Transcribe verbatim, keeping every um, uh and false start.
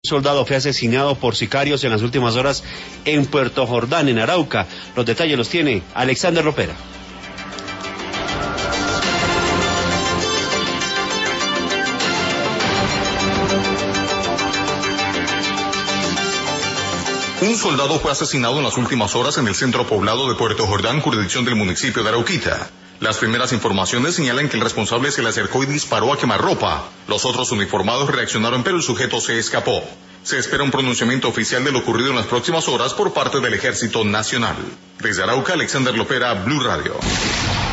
Un soldado fue asesinado por sicarios en las últimas horas en Puerto Jordán, en Arauca. Los detalles los tiene Alexander Lopera. Un soldado fue asesinado en las últimas horas en el centro poblado de Puerto Jordán, jurisdicción del municipio de Arauquita. Las primeras informaciones señalan que el responsable se le acercó y disparó a quemarropa. Los otros uniformados reaccionaron, pero el sujeto se escapó. Se espera un pronunciamiento oficial de lo ocurrido en las próximas horas por parte del Ejército Nacional. Desde Arauca, Alexander Lopera, Blue Radio.